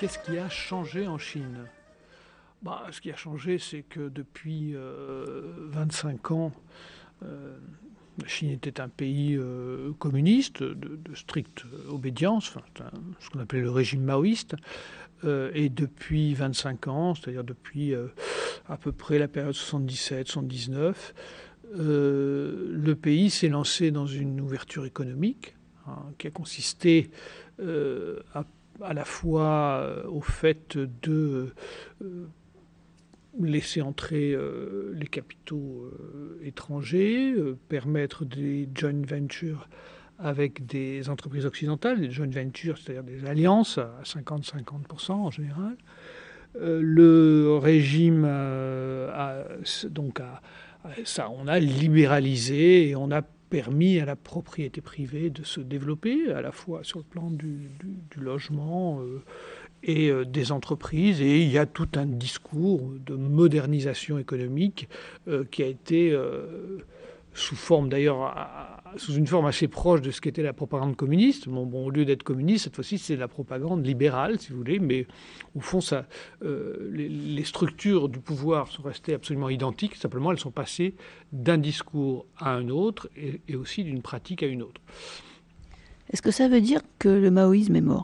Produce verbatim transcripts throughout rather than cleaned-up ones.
qu'est-ce qui a changé en Chine? Bah, ce qui a changé, c'est que depuis euh, vingt-cinq ans, euh, la Chine était un pays euh, communiste, de, de stricte obédience, enfin, ce qu'on appelait le régime maoïste. Euh, et depuis vingt-cinq ans, c'est-à-dire depuis euh, à peu près la période soixante-dix-sept soixante-dix-neuf, euh, le pays s'est lancé dans une ouverture économique, hein, qui a consisté euh, à, à la fois au fait de euh, laisser entrer euh, les capitaux euh, étrangers, euh, permettre des joint ventures avec des entreprises occidentales, des joint ventures, c'est-à-dire des alliances à cinquante à cinquante pour cent en général. Euh, le régime euh, a, donc a, a, ça, on a libéralisé et on a permis à la propriété privée de se développer, à la fois sur le plan du, du, du logement euh, et euh, des entreprises. Et il y a tout un discours de modernisation économique euh, qui a été, euh, sous forme d'ailleurs, à, à, sous une forme assez proche de ce qu'était la propagande communiste. Bon, bon, au lieu d'être communiste, cette fois-ci, c'est la propagande libérale, si vous voulez. Mais au fond, ça, euh, les, les structures du pouvoir sont restées absolument identiques. Simplement, elles sont passées d'un discours à un autre et, et aussi d'une pratique à une autre. Est-ce que ça veut dire que le maoïsme est mort ?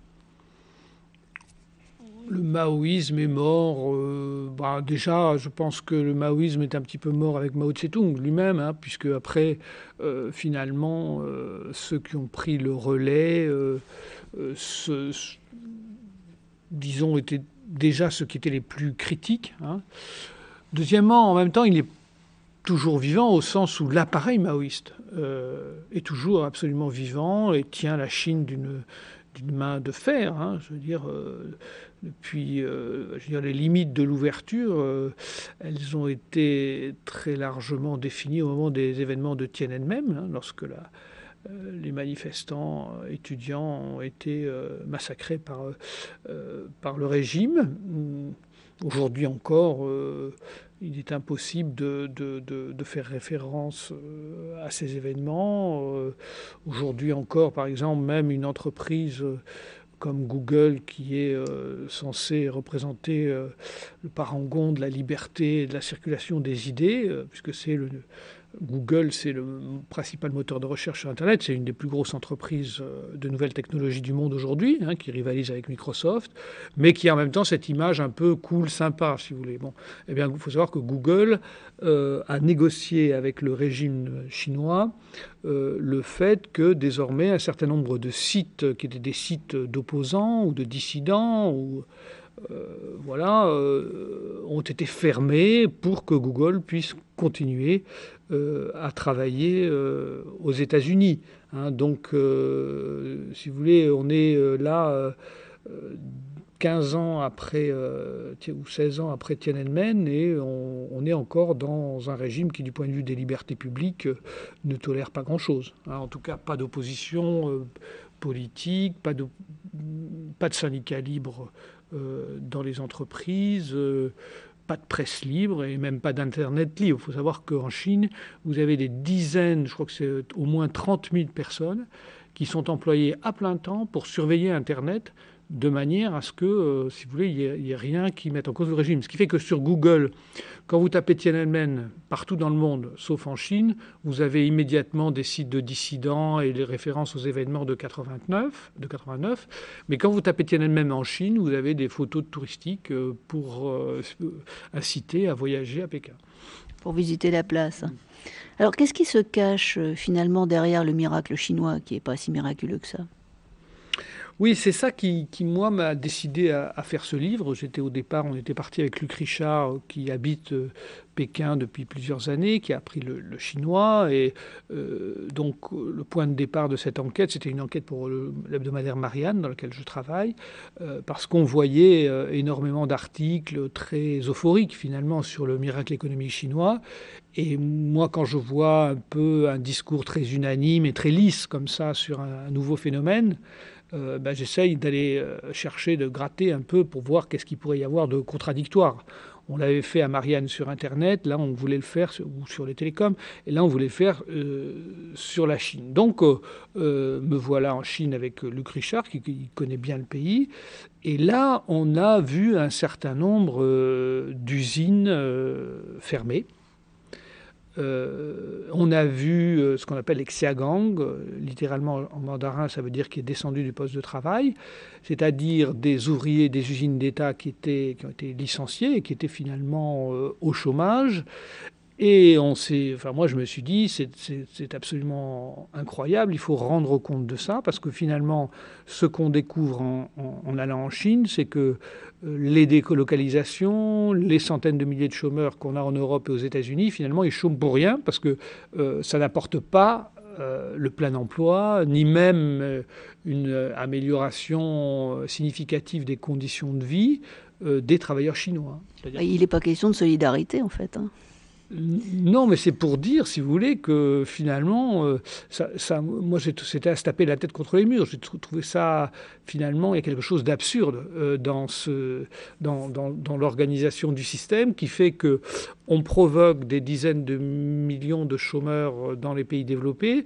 Le maoïsme est mort. Euh, bah déjà, je pense que le maoïsme est un petit peu mort avec Mao Tse-tung lui-même, hein, puisque après, euh, finalement, euh, ceux qui ont pris le relais, euh, euh, ce, ce, disons, étaient déjà ceux qui étaient les plus critiques. Hein. Deuxièmement, en même temps, il est toujours vivant au sens où l'appareil maoïste euh, est toujours absolument vivant et tient la Chine d'une d'une main de fer. Hein, je veux dire, euh, depuis euh, je veux dire, les limites de l'ouverture, euh, elles ont été très largement définies au moment des événements de Tiananmen, hein, lorsque la, euh, les manifestants euh, étudiants ont été euh, massacrés par, euh, par le régime. Aujourd'hui encore, euh, il est impossible de, de, de, de faire référence à ces événements. Euh, aujourd'hui encore, par exemple, même une entreprise comme Google, qui est euh, censée représenter euh, le parangon de la liberté et de la circulation des idées, euh, puisque c'est le... Google, c'est le principal moteur de recherche sur Internet. C'est une des plus grosses entreprises de nouvelles technologies du monde aujourd'hui, hein, qui rivalise avec Microsoft, mais qui a en même temps cette image un peu cool, sympa, si vous voulez. Bon, eh bien, il faut savoir que Google euh, a négocié avec le régime chinois euh, le fait que désormais un certain nombre de sites qui étaient des sites d'opposants ou de dissidents ou Euh, voilà, euh, ont été fermés pour que Google puisse continuer euh, à travailler euh, aux États-Unis. Hein, donc, euh, si vous voulez, on est euh, là euh, quinze ans après, euh, ou seize ans après Tiananmen, et on, on est encore dans un régime qui, du point de vue des libertés publiques, euh, ne tolère pas grand-chose. Hein, en tout cas, pas d'opposition euh, politique, pas de, pas de syndicats libres Euh, dans les entreprises, euh, pas de presse libre et même pas d'Internet libre. Il faut savoir qu'en Chine, vous avez des dizaines, je crois que c'est au moins trente mille personnes qui sont employées à plein temps pour surveiller Internet de manière à ce que, euh, si vous voulez, il n'y ait, ait rien qui mette en cause le régime. Ce qui fait que sur Google, quand vous tapez Tiananmen partout dans le monde, sauf en Chine, vous avez immédiatement des sites de dissidents et les références aux événements de quatre-vingt-neuf, de quatre-vingt-neuf. Mais quand vous tapez Tiananmen en Chine, vous avez des photos touristiques pour euh, inciter à voyager à Pékin. Pour visiter la place. Alors, qu'est-ce qui se cache finalement derrière le miracle chinois, qui n'est pas si miraculeux que ça ? Oui, c'est ça qui, qui moi, m'a décidé à, à faire ce livre. J'étais au départ, on était parti avec Luc Richard, qui habite euh, Pékin depuis plusieurs années, qui a appris le, le chinois. Et euh, donc, le point de départ de cette enquête, c'était une enquête pour le, l'hebdomadaire Marianne, dans lequel je travaille, euh, parce qu'on voyait euh, énormément d'articles très euphoriques, finalement, sur le miracle économique chinois. Et moi, quand je vois un peu un discours très unanime et très lisse, comme ça, sur un, un nouveau phénomène, Euh, ben, j'essaye d'aller euh, chercher, de gratter un peu pour voir qu'est-ce qu'il pourrait y avoir de contradictoire. On l'avait fait à Marianne sur Internet, là on voulait le faire, sur, ou sur les télécoms, et là on voulait le faire euh, sur la Chine. Donc euh, euh, me voilà en Chine avec Luc Richard, qui, qui connaît bien le pays, et là on a vu un certain nombre euh, d'usines euh, fermées. Euh, on a vu euh, ce qu'on appelle les xiagang, euh, littéralement en mandarin ça veut dire qui est descendu du poste de travail, c'est-à-dire des ouvriers des usines d'État qui, étaient, qui ont été licenciés et qui étaient finalement euh, au chômage. Et on s'est, enfin moi je me suis dit c'est, c'est, c'est absolument incroyable, il faut rendre compte de ça parce que finalement ce qu'on découvre en, en, en allant en Chine, c'est que euh, les délocalisations, les centaines de milliers de chômeurs qu'on a en Europe et aux États-Unis, finalement ils chôment pour rien parce que euh, ça n'apporte pas euh, le plein emploi, ni même euh, une amélioration significative des conditions de vie euh, des travailleurs chinois. C'est-à-dire... Il n'est pas question de solidarité en fait. Hein. Non, mais c'est pour dire, si vous voulez, que finalement, euh, ça, ça, moi, c'était à se taper la tête contre les murs. J'ai trouvé ça, finalement, il y a quelque chose d'absurde euh, dans, ce, dans, dans, dans l'organisation du système qui fait qu'on provoque des dizaines de millions de chômeurs dans les pays développés,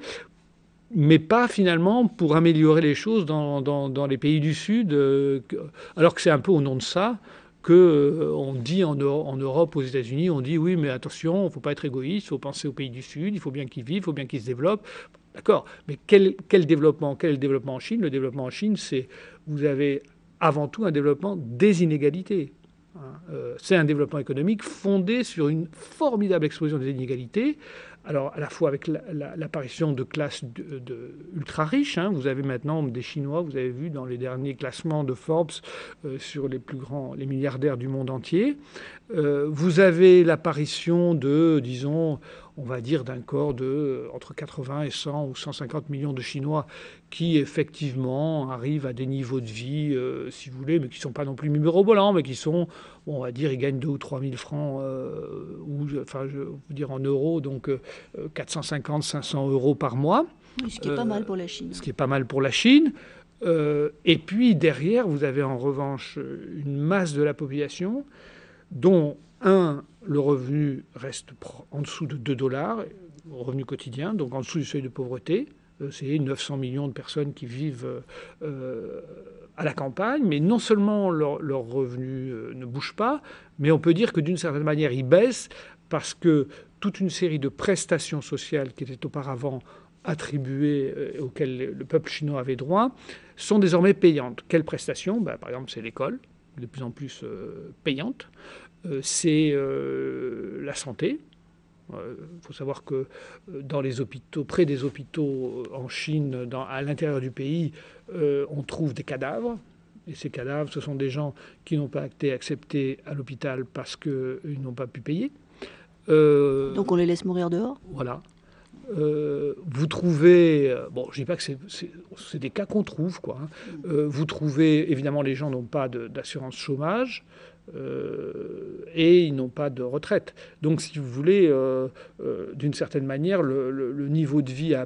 mais pas finalement pour améliorer les choses dans, dans, dans les pays du Sud, euh, alors que c'est un peu au nom de ça qu'on euh, dit en, en Europe, aux États-Unis, on dit oui, mais attention, il ne faut pas être égoïste, il faut penser aux pays du Sud, il faut bien qu'ils vivent, il faut bien qu'ils se développent. D'accord, mais quel, quel développement Quel est le développement en Chine? Le développement en Chine, c'est, vous avez avant tout un développement des inégalités. Hein. Euh, c'est un développement économique fondé sur une formidable explosion des inégalités. Alors, à la fois avec la, la, l'apparition de classes de, de ultra riches, hein, vous avez maintenant des Chinois, vous avez vu dans les derniers classements de Forbes euh, sur les plus grands, les milliardaires du monde entier. Euh, vous avez l'apparition de, disons, on va dire d'un corps de entre quatre-vingts et cent ou cent cinquante millions de Chinois qui effectivement arrivent à des niveaux de vie, euh, si vous voulez, mais qui ne sont pas non plus mirobolants, mais qui sont, bon, on va dire, ils gagnent deux ou trois mille francs, euh, ou, enfin, je veux dire en euros, donc euh, quatre cent cinquante, cinq cents euros par mois. Oui, ce qui est euh, pas mal pour la Chine. Ce qui est pas mal pour la Chine. Euh, et puis derrière, vous avez en revanche une masse de la population dont, un, le revenu reste en dessous de deux dollars, revenu quotidien, donc en dessous du seuil de pauvreté. C'est neuf cents millions de personnes qui vivent euh, à la campagne, mais non seulement leur, leur revenu euh, ne bouge pas, mais on peut dire que d'une certaine manière, il baisse parce que toute une série de prestations sociales qui étaient auparavant attribuées, euh, auxquelles le peuple chinois avait droit, sont désormais payantes. Quelles prestations? Ben, par exemple, c'est l'école, de plus en plus euh, payante. Euh, c'est euh, la santé. Il euh, faut savoir que dans les hôpitaux, près des hôpitaux en Chine, dans, à l'intérieur du pays, euh, on trouve des cadavres. Et ces cadavres, ce sont des gens qui n'ont pas été acceptés à l'hôpital parce qu'ils n'ont pas pu payer. Euh, Donc on les laisse mourir dehors? Voilà. Euh, vous trouvez, bon, je ne dis pas que c'est, c'est, c'est des cas qu'on trouve, quoi. Hein. Euh, vous trouvez, évidemment, les gens n'ont pas de, d'assurance chômage. Euh, et ils n'ont pas de retraite. Donc, si vous voulez, euh, euh, d'une certaine manière, le, le, le niveau de vie à,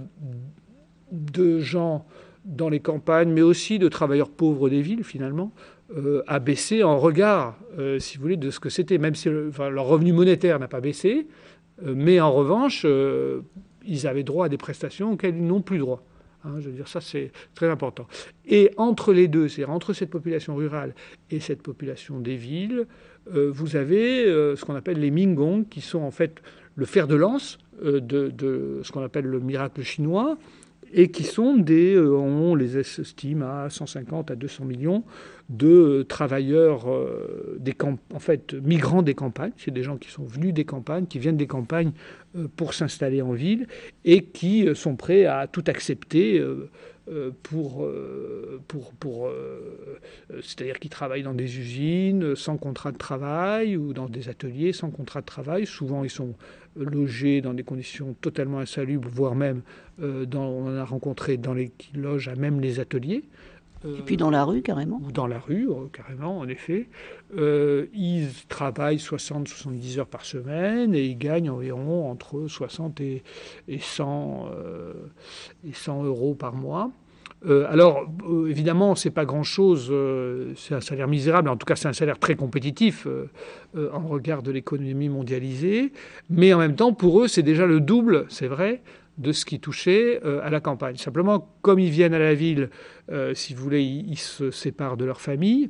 de gens dans les campagnes, mais aussi de travailleurs pauvres des villes, finalement, euh, a baissé en regard, euh, si vous voulez, de ce que c'était, même si le, enfin, leur revenu monétaire n'a pas baissé, euh, mais en revanche, euh, ils avaient droit à des prestations auxquelles ils n'ont plus droit. Hein, je veux dire, ça, c'est très important. Et entre les deux, c'est-à-dire entre cette population rurale et cette population des villes, euh, vous avez euh, ce qu'on appelle les Minggong, qui sont en fait le fer de lance euh, de, de ce qu'on appelle le miracle chinois, et qui sont des, euh, on les estime à cent cinquante à deux cents millions de euh, travailleurs, euh, des camp- en fait, migrants des campagnes. C'est des gens qui sont venus des campagnes, qui viennent des campagnes euh, pour s'installer en ville et qui euh, sont prêts à tout accepter euh, euh, pour, euh, pour, pour euh, c'est-à-dire qui travaillent dans des usines sans contrat de travail ou dans des ateliers sans contrat de travail. Souvent, ils sont logés dans des conditions totalement insalubres, voire même, euh, dans, on en a rencontré dans les, qui logent à même les ateliers. Euh, Et puis dans la rue, carrément. Ou dans la rue, euh, carrément, en effet. Euh, ils travaillent soixante à soixante-dix heures par semaine et ils gagnent environ entre soixante et, et, cent, euh, et cent euros par mois. Euh, alors, euh, évidemment, c'est pas grand-chose, euh, c'est un salaire misérable, en tout cas c'est un salaire très compétitif euh, euh, en regard de l'économie mondialisée, mais en même temps, pour eux, c'est déjà le double, c'est vrai, de ce qui touchait euh, à la campagne. Simplement, comme ils viennent à la ville, euh, si vous voulez, ils, ils se séparent de leur famille.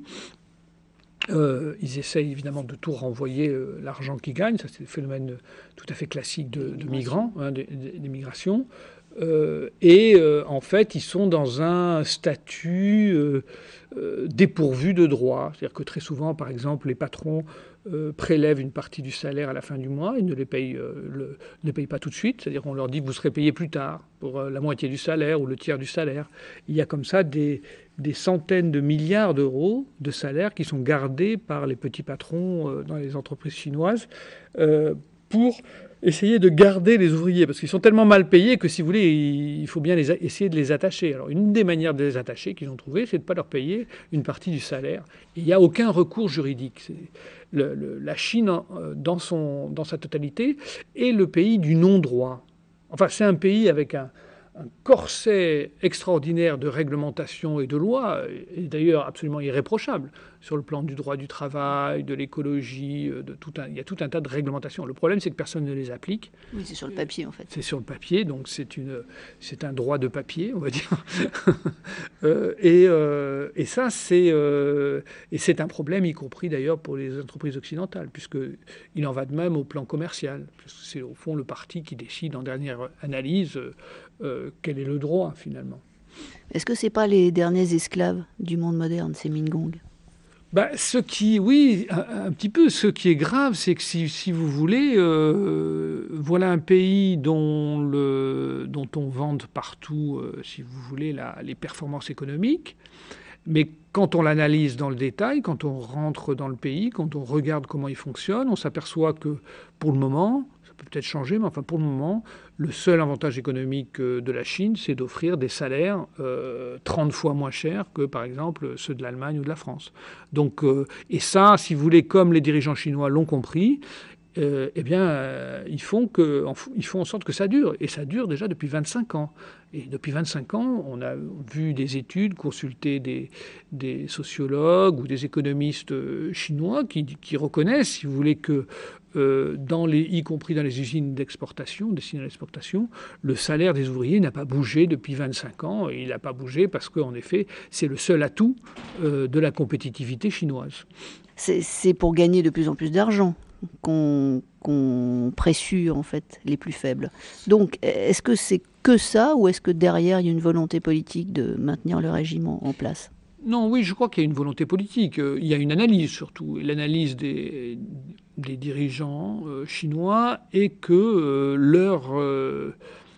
Euh, ils essayent évidemment de tout renvoyer euh, l'argent qu'ils gagnent. Ça, c'est le phénomène tout à fait classique de, de migrants, hein, des, des migrations. Euh, et euh, en fait, ils sont dans un statut euh, euh, dépourvu de droits. C'est-à-dire que très souvent, par exemple, les patrons euh, prélèvent une partie du salaire à la fin du mois. Ils ne les payent, euh, le, ne les payent pas tout de suite. C'est-à-dire qu'on leur dit que vous serez payé plus tard pour euh, la moitié du salaire ou le tiers du salaire. Il y a comme ça des, des centaines de milliards d'euros de salaires qui sont gardés par les petits patrons euh, dans les entreprises chinoises euh, pour essayer de garder les ouvriers, parce qu'ils sont tellement mal payés que, si vous voulez, il faut bien les a- essayer de les attacher. Alors, une des manières de les attacher qu'ils ont trouvé, c'est de ne pas leur payer une partie du salaire. Et il n'y a aucun recours juridique. C'est le, le, la Chine, euh, dans, son, dans sa totalité, est le pays du non-droit. Enfin, c'est un pays avec un, un corset extraordinaire de réglementation et de lois, et d'ailleurs absolument irréprochable, sur le plan du droit du travail, de l'écologie, de tout un, il y a tout un tas de réglementations. Le problème, c'est que personne ne les applique. Oui, c'est sur le papier, en fait. C'est sur le papier, donc c'est, une, c'est un droit de papier, on va dire. euh, et, euh, et ça, c'est, euh, et c'est un problème, y compris d'ailleurs pour les entreprises occidentales, puisqu'il en va de même au plan commercial. Parce que c'est au fond le parti qui décide en dernière analyse euh, quel est le droit, finalement. Est-ce que ce n'est pas les derniers esclaves du monde moderne, ces Mingong? Bah, ce qui, oui, un, un petit peu. Ce qui est grave, c'est que si, si vous voulez, euh, voilà un pays dont, le, dont on vante partout, euh, si vous voulez, la, les performances économiques. Mais quand on l'analyse dans le détail, quand on rentre dans le pays, quand on regarde comment il fonctionne, on s'aperçoit que pour le moment, ça peut peut-être changer, mais enfin pour le moment, le seul avantage économique de la Chine, c'est d'offrir des salaires euh, trente fois moins chers que, par exemple, ceux de l'Allemagne ou de la France. Donc, euh, et ça, si vous voulez, comme les dirigeants chinois l'ont compris, euh, eh bien, euh, ils, font que, en, ils font en sorte que ça dure. Et ça dure déjà depuis vingt-cinq ans. Et depuis vingt-cinq ans, on a vu des études, consulté des, des sociologues ou des économistes chinois qui, qui reconnaissent, si vous voulez, que euh, dans les, y compris dans les usines d'exportation, destinées à l'exportation, le salaire des ouvriers n'a pas bougé depuis vingt-cinq ans. Et il n'a pas bougé parce qu'en effet, c'est le seul atout euh, de la compétitivité chinoise. C'est, c'est pour gagner de plus en plus d'argent qu'on, qu'on pressure en fait les plus faibles. Donc, est-ce que c'est que ça, ou est-ce que derrière il y a une volonté politique de maintenir le régime en, en place? Non, oui, je crois qu'il y a une volonté politique. Il y a une analyse surtout. L'analyse des, des dirigeants euh, chinois est que euh, leur, euh,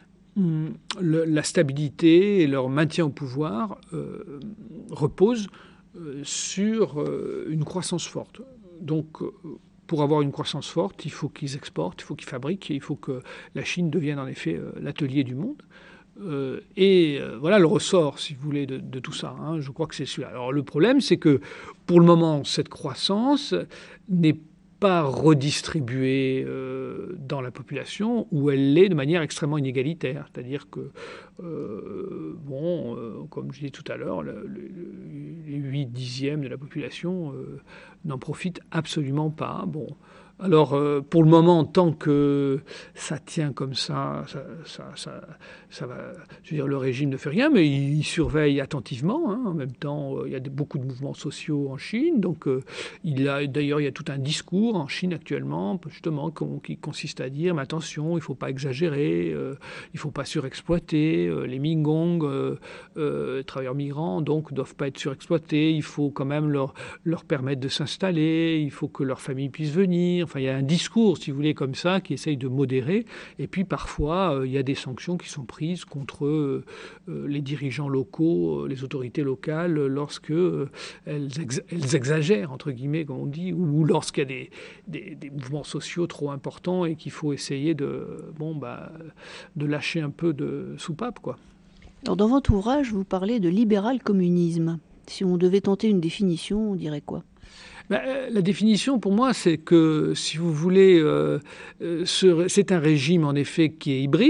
le, la stabilité et leur maintien au pouvoir euh, reposent euh, sur euh, une croissance forte. Donc, euh, pour avoir une croissance forte, il faut qu'ils exportent, il faut qu'ils fabriquent, et il faut que la Chine devienne en effet euh, l'atelier du monde. Euh, et euh, voilà le ressort, si vous voulez, de, de tout ça. Hein. Je crois que c'est celui-là. Alors le problème, c'est que pour le moment, cette croissance n'est pas redistribuée euh, dans la population, où elle l'est de manière extrêmement inégalitaire. C'est-à-dire que, euh, bon, euh, comme je disais tout à l'heure, le, le, les huit dixièmes de la population euh, n'en profitent absolument pas. Bon. Alors, euh, pour le moment, tant que ça tient comme ça, ça, ça, ça, ça va. Je veux dire, le régime ne fait rien, mais il, il surveille attentivement. Hein. En même temps, euh, il y a des, beaucoup de mouvements sociaux en Chine. Donc, euh, il a, d'ailleurs, il y a tout un discours en Chine actuellement, justement, qui consiste à dire, mais attention, il ne faut pas exagérer, euh, il ne faut pas surexploiter. Euh, les Mingong, euh, euh, travailleurs migrants, donc, ne doivent pas être surexploités. Il faut quand même leur, leur permettre de s'installer. Il faut que leur famille puisse venir. Enfin, il y a un discours, si vous voulez, comme ça, qui essaye de modérer. Et puis, parfois, euh, il y a des sanctions qui sont prises contre euh, les dirigeants locaux, euh, les autorités locales, lorsque euh, elles, ex- elles exagèrent, entre guillemets, comme on dit, ou, ou lorsqu'il y a des, des, des mouvements sociaux trop importants et qu'il faut essayer de, bon, bah, de lâcher un peu de soupape, quoi. Alors, dans votre ouvrage, vous parlez de libéral-communisme. Si on devait tenter une définition, on dirait quoi? Ben, la définition, pour moi, c'est que, si vous voulez, euh, ce, c'est un régime, en effet, qui est hybride.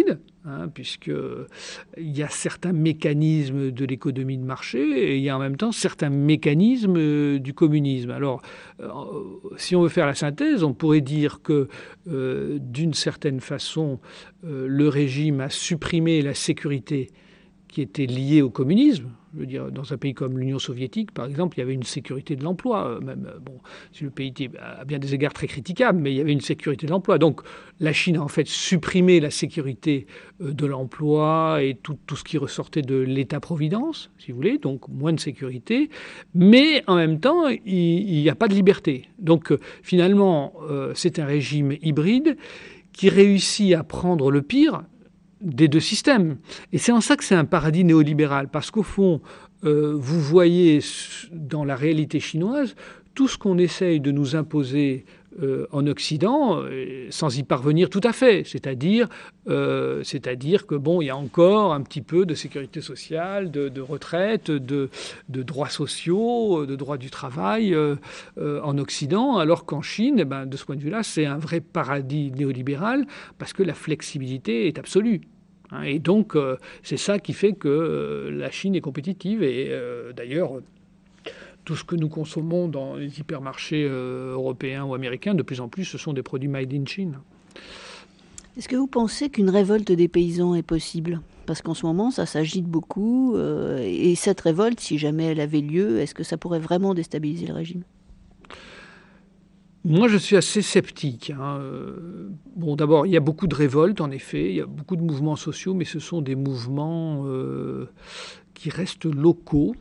Hein, puisqu'il y a certains mécanismes de l'économie de marché et il y a en même temps certains mécanismes du communisme. Alors, euh, si on veut faire la synthèse, on pourrait dire que, euh, d'une certaine façon, euh, le régime a supprimé la sécurité qui était liée au communisme. Je veux dire, dans un pays comme l'Union soviétique, par exemple, il y avait une sécurité de l'emploi. Même, bon, si le pays était à bien des égards très critiquable, mais il y avait une sécurité de l'emploi. Donc, la Chine a en fait supprimé la sécurité de l'emploi et tout, tout ce qui ressortait de l'État-providence, si vous voulez, donc moins de sécurité. Mais en même temps, il n'y a pas de liberté. Donc, finalement, euh, c'est un régime hybride qui réussit à prendre le pire des deux systèmes. Et c'est en ça que c'est un paradis néolibéral, parce qu'au fond, euh, vous voyez dans la réalité chinoise tout ce qu'on essaye de nous imposer euh, en Occident, euh, sans y parvenir tout à fait. C'est-à-dire, euh, c'est-à-dire que bon, il y a encore un petit peu de sécurité sociale, de, de retraite, de, de droits sociaux, de droits du travail euh, euh, en Occident, alors qu'en Chine, eh ben, de ce point de vue-là, c'est un vrai paradis néolibéral, parce que la flexibilité est absolue. Et donc, euh, c'est ça qui fait que euh, la Chine est compétitive. Et euh, d'ailleurs, tout ce que nous consommons dans les hypermarchés euh, européens ou américains, de plus en plus, ce sont des produits made in Chine. Est-ce que vous pensez qu'une révolte des paysans est possible ? Parce qu'en ce moment, ça s'agite beaucoup. Euh, et cette révolte, si jamais elle avait lieu, est-ce que ça pourrait vraiment déstabiliser le régime ? Moi, je suis assez sceptique. Hein. Bon, d'abord, il y a beaucoup de révoltes, en effet. Il y a beaucoup de mouvements sociaux, mais ce sont des mouvements euh, qui restent locaux,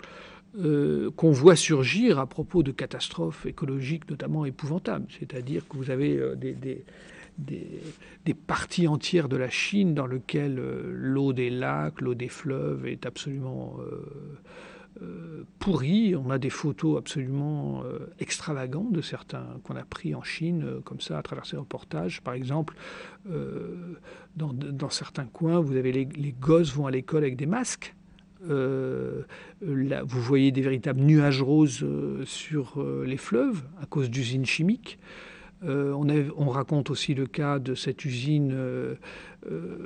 euh, qu'on voit surgir à propos de catastrophes écologiques, notamment épouvantables. C'est-à-dire que vous avez euh, des, des, des, des parties entières de la Chine dans lesquelles euh, l'eau des lacs, l'eau des fleuves est absolument... Euh, Euh, pourri. On a des photos absolument euh, extravagantes de certains qu'on a pris en Chine, euh, comme ça, à travers ces reportages. Par exemple, euh, dans, dans certains coins, vous avez les, les gosses vont à l'école avec des masques. Euh, là, vous voyez des véritables nuages roses euh, sur euh, les fleuves à cause d'usines chimiques. Euh, on, a, on raconte aussi le cas de cette usine euh, euh,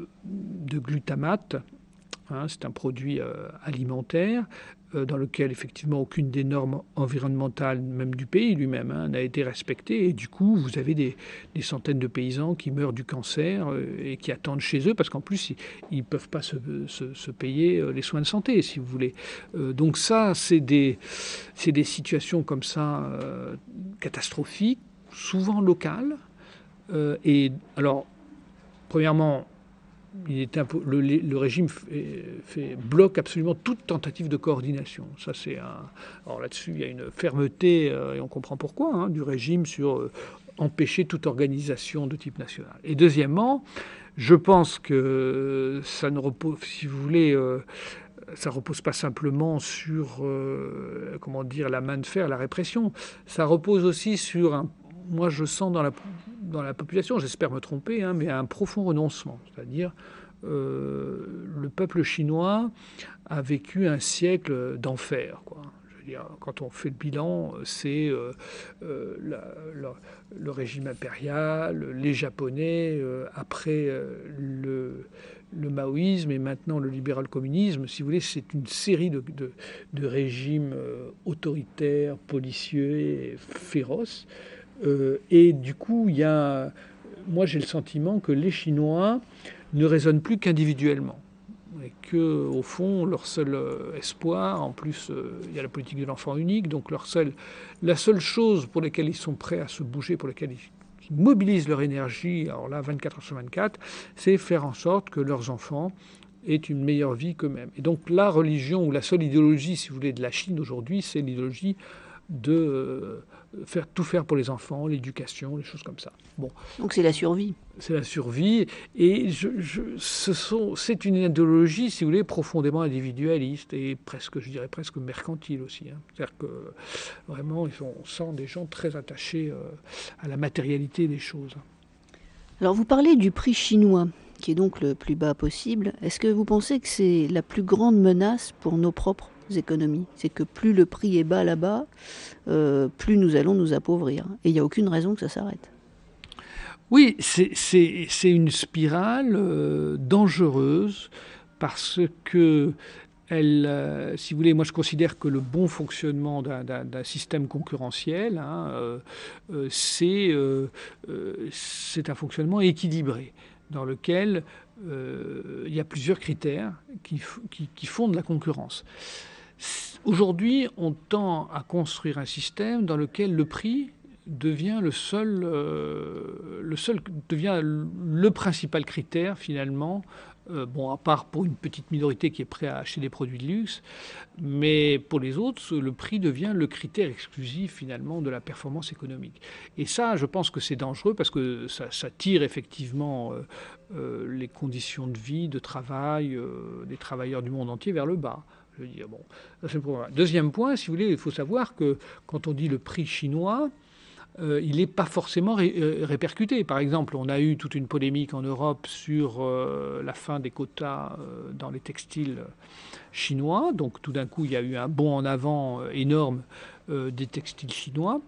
de glutamate. Hein, c'est un produit euh, alimentaire euh, dans lequel effectivement aucune des normes environnementales, même du pays lui-même, hein, n'a été respectée. Et du coup, vous avez des, des centaines de paysans qui meurent du cancer euh, et qui attendent chez eux parce qu'en plus, ils ne peuvent pas se, se, se payer euh, les soins de santé, si vous voulez. Euh, donc ça, c'est des, c'est des situations comme ça euh, catastrophiques, souvent locales. Euh, et alors, premièrement, Il est impo- le, le régime fait, fait, bloque absolument toute tentative de coordination. Ça, c'est un... Alors là-dessus, il y a une fermeté, euh, et on comprend pourquoi, hein, du régime sur euh, empêcher toute organisation de type national. Et deuxièmement, je pense que ça ne repose, si vous voulez, euh, ça repose pas simplement sur, euh, comment dire, la main de fer, la répression. Ça repose aussi sur un... Moi, je sens dans la, dans la population, j'espère me tromper, hein, mais un profond renoncement. C'est-à-dire, euh, le peuple chinois a vécu un siècle d'enfer, quoi. Je veux dire, quand on fait le bilan, c'est euh, euh, la, la, le régime impérial, les Japonais, euh, après euh, le, le maoïsme et maintenant le libéral-communisme. Si vous voulez, c'est une série de, de, de régimes euh, autoritaires, policiers et féroces. Euh, et du coup, il y a, moi j'ai le sentiment que les Chinois ne raisonnent plus qu'individuellement. Et qu'au fond, leur seul espoir, en plus, euh, il y a la politique de l'enfant unique, donc leur seul, la seule chose pour laquelle ils sont prêts à se bouger, pour laquelle ils, ils mobilisent leur énergie, alors là, vingt-quatre heures sur vingt-quatre, c'est faire en sorte que leurs enfants aient une meilleure vie qu'eux-mêmes. Et donc la religion, ou la seule idéologie, si vous voulez, de la Chine aujourd'hui, c'est l'idéologie de euh, faire tout faire pour les enfants, l'éducation, les choses comme ça. Bon. Donc c'est la survie. C'est la survie. Et je, je, ce sont, c'est une idéologie, si vous voulez, profondément individualiste et presque, je dirais presque mercantile aussi. Hein. C'est-à-dire que vraiment, ils sont, on sent des gens très attachés euh, à la matérialité des choses. Alors vous parlez du prix chinois, qui est donc le plus bas possible. Est-ce que vous pensez que c'est la plus grande menace pour nos propres économies? C'est que plus le prix est bas là-bas, euh, plus nous allons nous appauvrir. Et il n'y a aucune raison que ça s'arrête. Oui, c'est, c'est, c'est une spirale euh, dangereuse parce que elle, euh, si vous voulez, moi je considère que le bon fonctionnement d'un, d'un, d'un système concurrentiel, hein, euh, euh, c'est, euh, euh, c'est un fonctionnement équilibré dans lequel euh, il y a plusieurs critères qui, qui, qui fondent la concurrence. Aujourd'hui, on tend à construire un système dans lequel le prix devient le seul, euh, le seul devient le principal critère finalement. Euh, bon, à part pour une petite minorité qui est prête à acheter des produits de luxe, mais pour les autres, le prix devient le critère exclusif finalement de la performance économique. Et ça, je pense que c'est dangereux parce que ça, ça tire effectivement euh, euh, les conditions de vie, de travail euh, des travailleurs du monde entier vers le bas. Je veux dire, bon, ça, c'est le premier. Deuxième point, si vous voulez, il faut savoir que quand on dit le prix chinois, euh, il n'est pas forcément ré, euh, répercuté. Par exemple, on a eu toute une polémique en Europe sur euh, la fin des quotas euh, dans les textiles chinois. Donc tout d'un coup, il y a eu un bond en avant euh, énorme euh, des textiles chinois.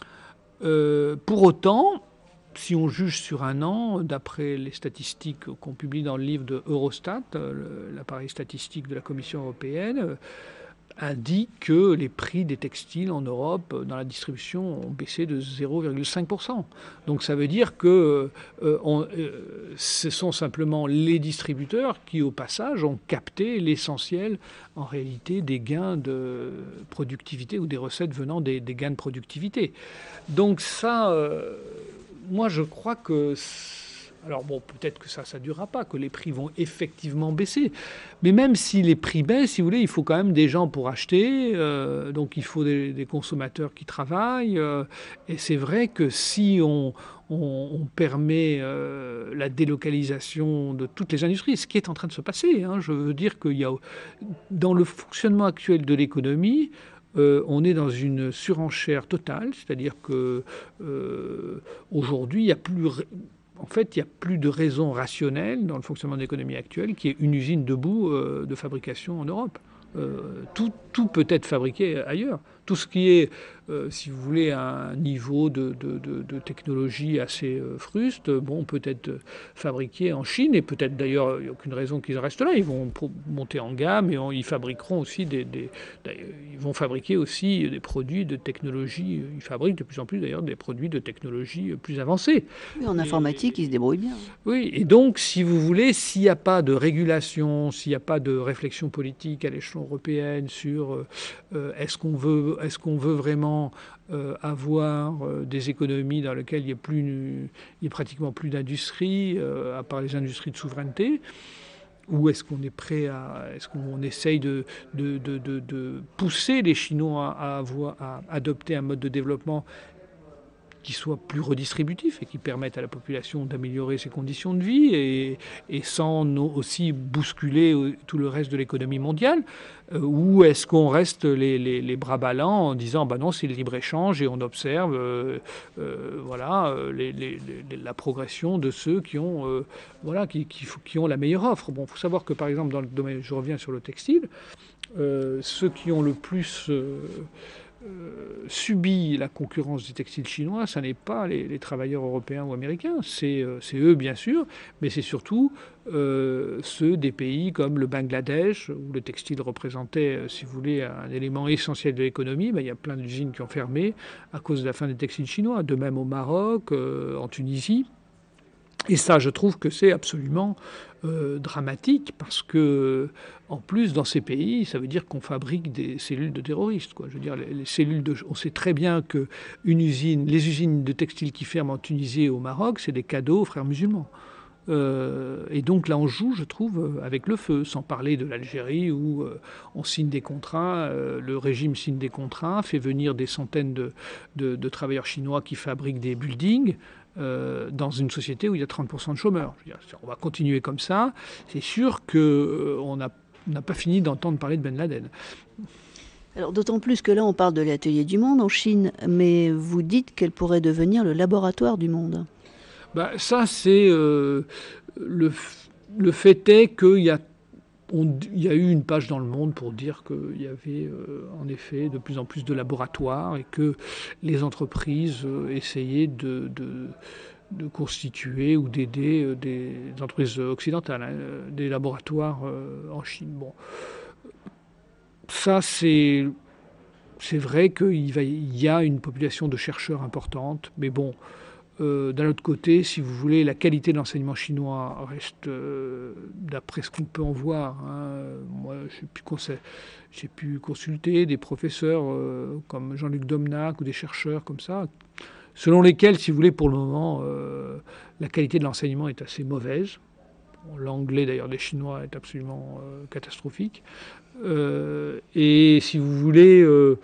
Euh, pour autant, si on juge sur un an, d'après les statistiques qu'on publie dans le livre de Eurostat, euh, l'appareil statistique de la Commission européenne, euh, indique que les prix des textiles en Europe, dans la distribution, ont baissé de zéro virgule cinq pour cent. Donc ça veut dire que euh, on, euh, ce sont simplement les distributeurs qui, au passage, ont capté l'essentiel, en réalité, des gains de productivité ou des recettes venant des, des gains de productivité. Donc ça, euh, moi je crois que... Alors bon, peut-être que ça, ça ne durera pas, que les prix vont effectivement baisser. Mais même si les prix baissent, si vous voulez, il faut quand même des gens pour acheter. Euh, donc il faut des, des consommateurs qui travaillent. Euh, et c'est vrai que si on, on, on permet euh, la délocalisation de toutes les industries, ce qui est en train de se passer, hein, je veux dire qu'il y a, dans le fonctionnement actuel de l'économie, Euh, on est dans une surenchère totale, c'est-à-dire que euh, aujourd'hui, il n'y a plus... En fait, il n'y a plus de raison rationnelle dans le fonctionnement de l'économie actuelle qui est une usine debout euh, de fabrication en Europe. Euh, tout, tout peut être fabriqué ailleurs. Tout ce qui est, euh, si vous voulez, à un niveau de, de, de, de technologie assez euh, fruste, bon, peut être fabriqué en Chine et peut-être d'ailleurs, il n'y a aucune raison qu'ils restent là. Ils vont monter en gamme et on, ils fabriqueront aussi des, des, ils vont fabriquer aussi des produits de technologie. Ils fabriquent de plus en plus d'ailleurs des produits de technologie plus avancés. Oui, en informatique, et, ils se débrouillent bien. Oui, et donc, si vous voulez, s'il n'y a pas de régulation, s'il n'y a pas de réflexion politique à l'échelon européen sur euh, est-ce qu'on veut Est-ce qu'on veut vraiment euh, avoir euh, des économies dans lesquelles il n'y a, plus, il y a pratiquement plus d'industrie, euh, à part les industries de souveraineté, ou est-ce qu'on est prêt à... Est-ce qu'on essaye de, de, de, de, de pousser les Chinois à, avoir, à adopter un mode de développement qui soit plus redistributif et qui permette à la population d'améliorer ses conditions de vie et, et sans aussi bousculer tout le reste de l'économie mondiale, euh, ou est-ce qu'on reste les, les, les bras ballants en disant bah non, c'est le libre-échange et on observe euh, euh, voilà, les, les, les, la progression de ceux qui ont, euh, voilà, qui, qui, qui ont la meilleure offre. Bon, il faut savoir que par exemple dans le domaine, je reviens sur le textile, euh, ceux qui ont le plus... Euh, Euh, subit la concurrence des textiles chinois, ce n'est pas les, les travailleurs européens ou américains, c'est euh, eux bien sûr, mais c'est surtout euh, ceux des pays comme le Bangladesh, où le textile représentait, euh, si vous voulez, un élément essentiel de l'économie. Ben, il y a plein d'usines qui ont fermé à cause de la fin des textiles chinois, de même au Maroc, euh, en Tunisie. Et ça, je trouve que c'est absolument euh, dramatique parce que, en plus, dans ces pays, ça veut dire qu'on fabrique des cellules de terroristes, quoi. Je veux dire, les, les cellules de, on sait très bien que une usine, les usines de textile qui ferment en Tunisie et au Maroc, c'est des cadeaux aux frères musulmans. Euh, et donc là, on joue, je trouve, avec le feu, sans parler de l'Algérie où euh, on signe des contrats, euh, le régime signe des contrats, fait venir des centaines de, de, de travailleurs chinois qui fabriquent des buildings. Euh, dans une société où il y a trente pour cent de chômeurs. Je veux dire, on va continuer comme ça. C'est sûr qu'on euh, n'a pas fini d'entendre parler de Ben Laden. Alors d'autant plus que là, on parle de l'atelier du monde en Chine, mais vous dites qu'elle pourrait devenir le laboratoire du monde. Bah, ça, c'est... Euh, le, le fait est qu'il y a On, il y a eu une page dans Le Monde pour dire qu'il y avait euh, en effet de plus en plus de laboratoires et que les entreprises euh, essayaient de, de, de constituer ou d'aider euh, des entreprises occidentales, hein, des laboratoires euh, en Chine. Bon, ça c'est c'est vrai qu'il va, il y a une population de chercheurs importante, mais bon. Euh, d'un autre côté, si vous voulez, la qualité de l'enseignement chinois reste, euh, d'après ce qu'on peut en voir. Hein, moi, j'ai pu, conse- j'ai pu consulter des professeurs euh, comme Jean-Luc Domnac ou des chercheurs comme ça, selon lesquels, si vous voulez, pour le moment, euh, la qualité de l'enseignement est assez mauvaise. Bon, l'anglais, d'ailleurs, des Chinois est absolument euh, catastrophique. Euh, et si vous voulez... Euh,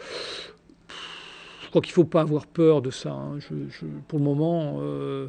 Je crois qu'il ne faut pas avoir peur de ça. Hein. Je, je, pour le moment, euh,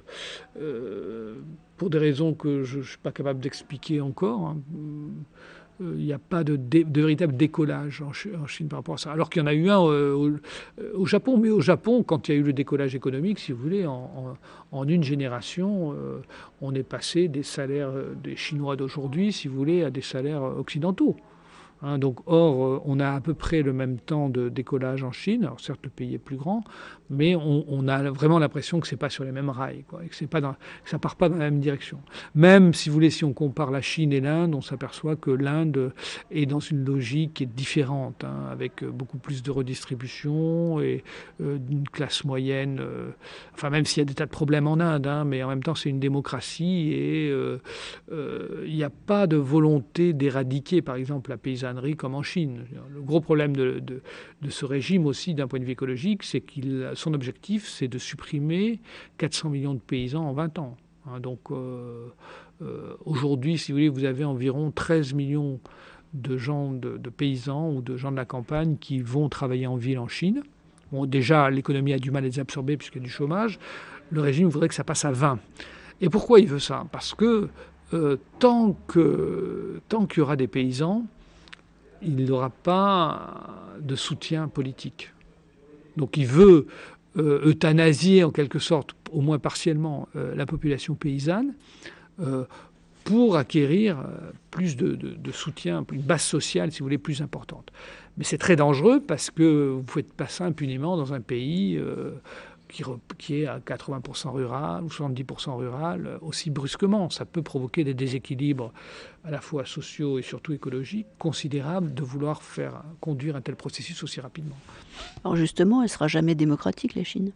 euh, pour des raisons que je ne suis pas capable d'expliquer encore, hein, euh, il n'y a pas de, dé, de véritable décollage en, en Chine par rapport à ça. Alors qu'il y en a eu un euh, au, au Japon. Mais au Japon, quand il y a eu le décollage économique, si vous voulez, en, en, en une génération, euh, on est passé des salaires des Chinois d'aujourd'hui, si vous voulez, à des salaires occidentaux. Hein, donc, or, on a à peu près le même temps de décollage en Chine. Alors, certes, le pays est plus grand, mais on, on a vraiment l'impression que c'est pas sur les mêmes rails, quoi, et que c'est pas dans, que ça part pas dans la même direction. Même, si vous voulez, si on compare la Chine et l'Inde, on s'aperçoit que l'Inde est dans une logique qui est différente, hein, avec beaucoup plus de redistribution et euh, une classe moyenne. Euh, enfin, même s'il y a des tas de problèmes en Inde, hein, mais en même temps, c'est une démocratie et euh, euh, il n'y a pas de volonté d'éradiquer, par exemple, la paysannerie comme en Chine. Le gros problème de, de, de ce régime aussi, d'un point de vue écologique, c'est qu'il son objectif, c'est de supprimer quatre cents millions de paysans en vingt ans. Hein, donc euh, euh, aujourd'hui, si vous voulez, vous avez environ treize millions de gens, de, de paysans ou de gens de la campagne qui vont travailler en ville en Chine. Bon, déjà, l'économie a du mal à les absorber puisqu'il y a du chômage. Le régime voudrait que ça passe à vingt. Et pourquoi il veut ça? Parce que euh, tant que, tant qu'il y aura des paysans, il n'aura pas de soutien politique. Donc il veut euh, euthanasier en quelque sorte, au moins partiellement, euh, la population paysanne euh, pour acquérir euh, plus de, de, de soutien, une base sociale, si vous voulez, plus importante. Mais c'est très dangereux parce que vous pouvez passer impunément dans un pays euh, qui, qui est à quatre-vingts pour cent rural ou soixante-dix pour cent rural aussi brusquement. Ça peut provoquer des déséquilibres à la fois sociaux et surtout écologiques considérables de vouloir faire conduire un tel processus aussi rapidement. Alors justement, elle ne sera jamais démocratique, la Chine.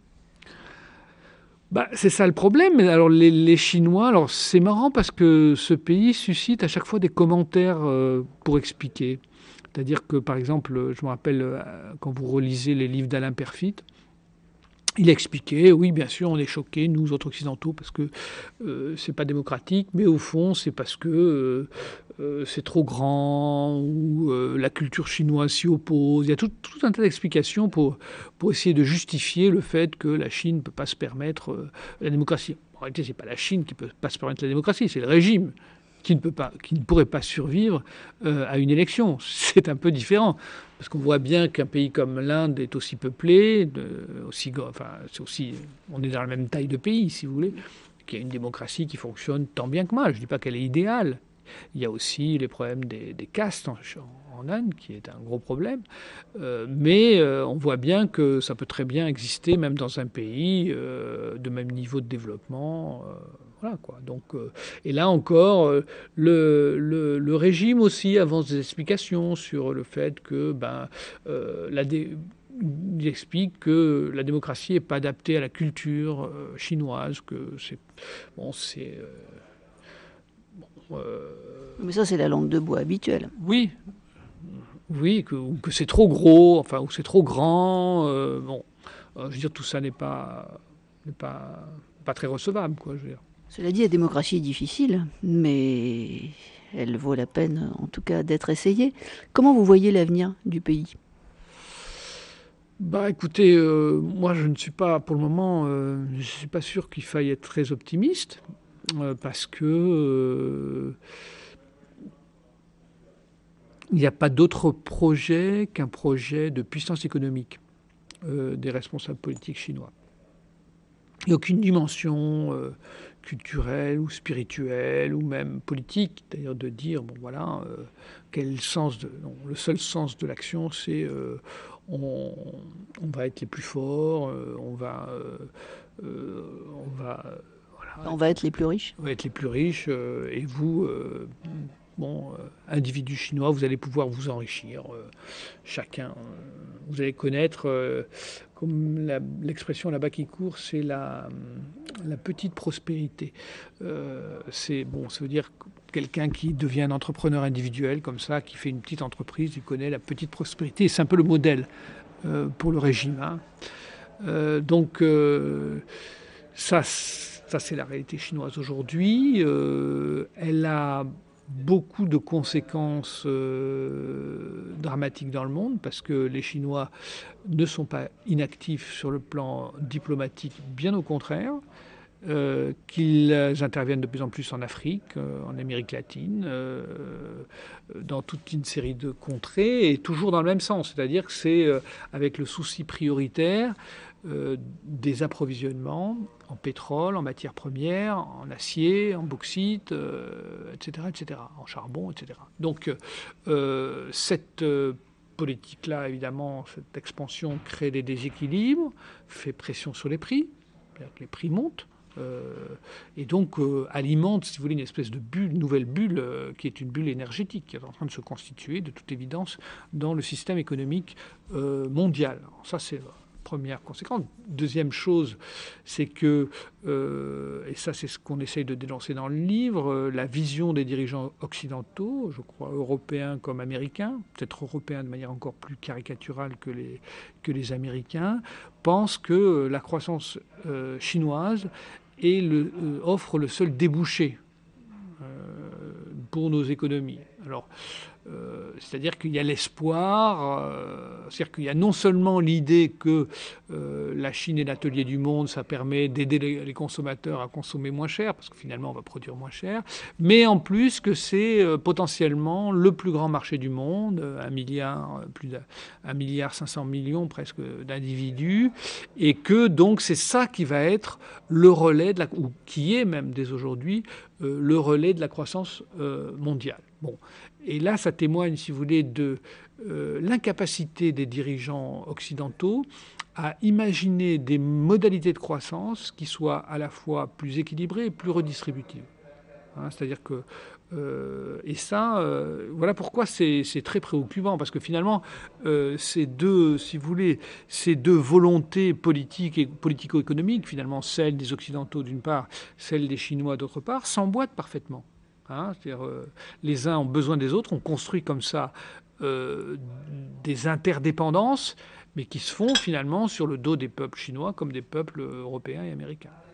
Bah, c'est ça le problème. Mais alors les, les Chinois, alors c'est marrant parce que ce pays suscite à chaque fois des commentaires euh, pour expliquer. C'est-à-dire que, par exemple, je me rappelle euh, quand vous relisez les livres d'Alain Perfit, il expliquait, oui, bien sûr, on est choqués, nous, autres occidentaux, parce que euh, c'est pas démocratique, mais au fond, c'est parce que euh, euh, c'est trop grand, ou euh, la culture chinoise s'y oppose. Il y a tout, tout un tas d'explications pour, pour essayer de justifier le fait que la Chine ne peut pas se permettre euh, la démocratie. En réalité, c'est pas la Chine qui ne peut pas se permettre la démocratie, c'est le régime qui ne peut pas, qui ne pourrait pas survivre euh, à une élection. C'est un peu différent. Parce qu'on voit bien qu'un pays comme l'Inde est aussi peuplé, de, aussi, enfin, c'est aussi, on est dans la même taille de pays, si vous voulez, qu'il y a une démocratie qui fonctionne tant bien que mal. Je ne dis pas qu'elle est idéale. Il y a aussi les problèmes des, des castes en, en Inde, qui est un gros problème. Euh, mais euh, on voit bien que ça peut très bien exister, même dans un pays euh, de même niveau de développement. Euh, Voilà, quoi. Donc, euh, et là encore, euh, le, le, le régime aussi avance des explications sur le fait que ben, euh, la dé... il explique que la démocratie n'est pas adaptée à la culture euh, chinoise, que c'est... Bon, c'est... Euh, bon, euh, Mais ça, c'est la langue de bois habituelle. oui, oui, que, ou que c'est trop gros, enfin, ou c'est trop grand. Euh, bon, euh, je veux dire, tout ça n'est pas, n'est pas, pas très recevable, quoi, je veux dire. Cela dit, la démocratie est difficile, mais elle vaut la peine, en tout cas, d'être essayée. Comment vous voyez l'avenir du pays ? Bah, écoutez, euh, moi, je ne suis pas, pour le moment, euh, je ne suis pas sûr qu'il faille être très optimiste, euh, parce que euh, il n'y a pas d'autre projet qu'un projet de puissance économique euh, des responsables politiques chinois. Il n'y a aucune dimension euh, culturelle ou spirituelle ou même politique, d'ailleurs, de dire, bon voilà, euh, quel sens de... Non, le seul sens de l'action, c'est euh, on, on va être les plus forts, euh, on va... Euh, euh, on va On va être les plus riches. On va être les plus riches, euh, et vous, euh, bon, euh, individu chinois, vous allez pouvoir vous enrichir. Euh, chacun, euh, vous allez connaître, euh, comme la, l'expression là-bas qui court, c'est la, la petite prospérité. Euh, c'est bon, ça veut dire quelqu'un qui devient un entrepreneur individuel comme ça, qui fait une petite entreprise, il connaît la petite prospérité. C'est un peu le modèle euh, pour le régime. Hein. Euh, donc euh, ça, ça c'est la réalité chinoise aujourd'hui. Euh, elle a beaucoup de conséquences euh, dramatiques dans le monde parce que les Chinois ne sont pas inactifs sur le plan diplomatique, bien au contraire. Euh, qu'ils interviennent de plus en plus en Afrique, euh, en Amérique latine, euh, dans toute une série de contrées, et toujours dans le même sens. C'est-à-dire que c'est euh, avec le souci prioritaire euh, des approvisionnements en pétrole, en matières premières, en acier, en bauxite, euh, et cetera, et cetera, en charbon, et cetera. Donc euh, cette euh, politique-là, évidemment, cette expansion crée des déséquilibres, fait pression sur les prix, c'est-à-dire que les prix montent. Euh, et donc euh, alimente, si vous voulez, une espèce de bulle, une nouvelle bulle, euh, qui est une bulle énergétique, qui est en train de se constituer, de toute évidence, dans le système économique euh, mondial. Alors, ça, c'est la première conséquence. Deuxième chose, c'est que, euh, et ça c'est ce qu'on essaye de dénoncer dans le livre, euh, la vision des dirigeants occidentaux, je crois européens comme américains, peut-être européens de manière encore plus caricaturale que les, que les Américains, pensent que la croissance euh, chinoise et le, euh, offre le seul débouché euh, pour nos économies. Alors, euh, c'est-à-dire qu'il y a l'espoir, euh, c'est-à-dire qu'il y a non seulement l'idée que euh, la Chine est l'atelier du monde, ça permet d'aider les, les consommateurs à consommer moins cher, parce que finalement on va produire moins cher, mais en plus que c'est euh, potentiellement le plus grand marché du monde, un milliard, plus d'un milliard cinq cents millions presque d'individus, et que donc c'est ça qui va être le relais de la, ou qui est même dès aujourd'hui euh, le relais de la croissance euh, mondiale. Bon. Et là, ça témoigne, si vous voulez, de euh, l'incapacité des dirigeants occidentaux à imaginer des modalités de croissance qui soient à la fois plus équilibrées et plus redistributives. Hein, c'est-à-dire que euh, et ça, euh, voilà pourquoi c'est, c'est très préoccupant, parce que finalement, euh, ces deux, si vous voulez, ces deux volontés politiques et politico-économiques, finalement celle des Occidentaux d'une part, celle des Chinois d'autre part, s'emboîtent parfaitement. Hein, c'est-à-dire, euh, les uns ont besoin des autres, on construit comme ça euh, des interdépendances, mais qui se font finalement sur le dos des peuples chinois comme des peuples européens et américains.